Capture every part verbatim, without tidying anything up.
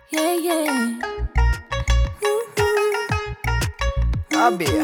yeah, yeah. آبیه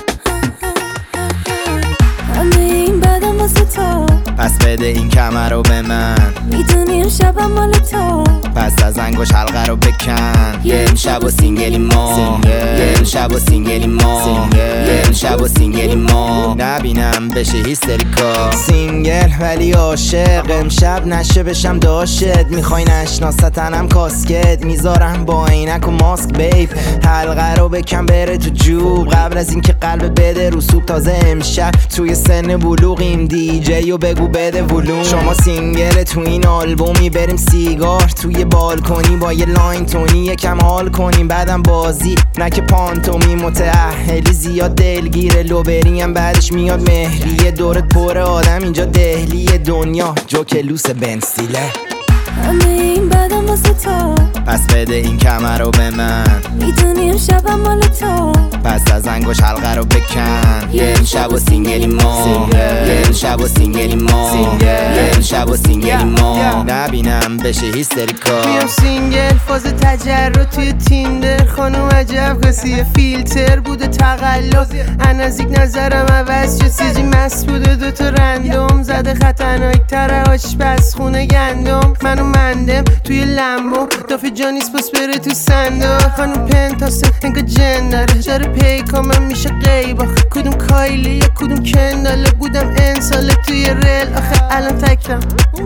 همه این بدم واسه تو، پس بده این کمر رو به من. میدونی امشبم مال تو، پس از انگوش حلقه رو بکن. یه امشب و سینگلی ما، یه امشب و سینگلی ما، یه امشب و سینگلی ما. نبینم بشه هیستریکا. سینگل ولی عاشق، امشب نشه بشم داشت. میخوای نشناستنم کاسکت، میذارم با عینک و ماسک بیب. حلقه رو بکن بره تو جوب، قبل از اینکه قلب بده رو سوب. تازه امشب توی سن بلوغیم، دی جی و بگو بده ولوم. شما سینگل تو این آلبومی، بریم سیگار توی بالکنی با یه لاین تونی، یکم حال کنیم بعدم بازی نه که پانتومی. متأهلی زیاد دلگیره، لوبریم بعدش میاد مهریه. دورت پر آدم اینجا دهلی دنیا، جوکلوس بنسیله. همه این بدم واسه تو، پس بده این کمر رو به من. میدونی امشبم مال تو، پس از انگوش حلقه رو بکن. یه امشب و سینگلی ما، یه امشب و سینگلی ما، یه امشب و سینگلی ما. نبینم بشه هیستریکا. میام سینگل فاز تجرد توی تیندر. خانم عجب قصیه فیلتر بوده تقلب. نزدیک نظرم عوض شد، سیجی مست بوده دوتا رندوم. زده خطرناک تره آشپز خونه گندم. منو مندم توی لمبو، دافی جانیس پس بره تو صندوق. خانم پنتاسه انگا جن داره، جاره پیکامم میشه قیبا. کدوم کایلیه کدوم کنداله، بودم انساله توی ریل. آخه الان تکم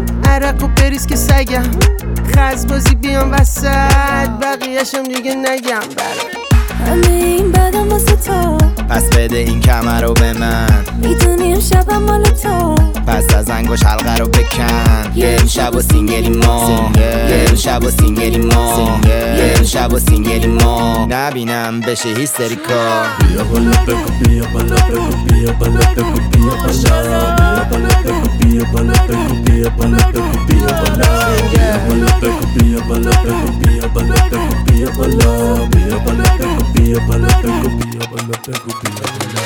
عرق و بریز که سگم. خزبازی بیام وسط، بقیهشم دیگه نگم برای. همه این بدم واسه تو، پس بده این کمر رو به من. میدونی امشبم مال تو، پس از انگوش حلقه رو بکن. یه امشب و سینگلی ما، یه امشب و سینگلی ما، یه امشب و سینگلی ما. نبینم بشه هیستریکا. بیا بالا بگو، بیا بالا بگو، بیا بالا بگو، بیا بالا. بیا بالا بگو، بیا بالا بگو، بیا بالا بگو، بیا بالا. بیا بالا بگو، بیا بالا بگو، بیا بالا بگو، بیا بالا. بیا بالا بگو، بیا بالا بگو، بیا بالا بگو، بیا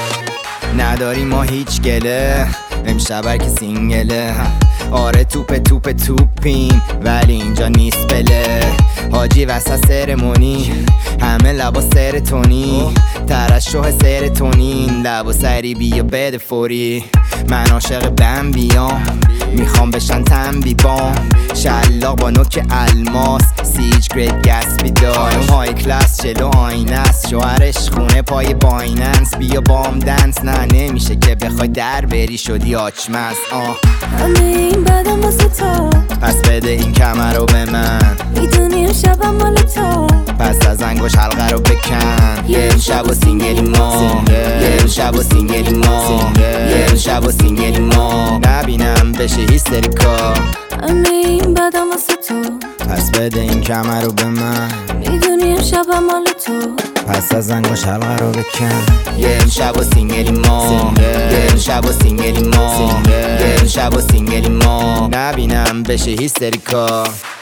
بالا. نداری ما هیچ گله، امشب هر که سینگله. آره توپ توپ توپیم ولی اینجا نیست بله. حاجی وسط سرمونی، همه لبا سرتونی. ترشح سرتونین، لبا سری بیا بده فوری. من عاشق بمبیام، میخوام بشن تنبی بام. شلاق با نوک الماس، سیج گریت گسبی دارم. های کلاس جلو آینه است، شوهرش خونه پای بایننس. بیا بام دنس، نه نمیشه که بخوای در بری شدی آچمز. آه همه این بدم واسه تو، پس بده این کمر رو به من. میدونی امشبم مال تو، پس از انگوش حلقه رو بکن. یه امشب و سینگلی ما، یه امشب و سینگلی ما، یه امشب و سینگلی ما. نبینم بشه هیستریکا. همه این بدم واسه تو، پس بده این کمر رو به من. میدونی امشبم مال تو، پس از انگوش حلقه رو بکن. یه امشب و سینگلی ما، یه امشب و سینگلی ما، یه امشب و سینگلی ما. نبینم بشه هیستریکا.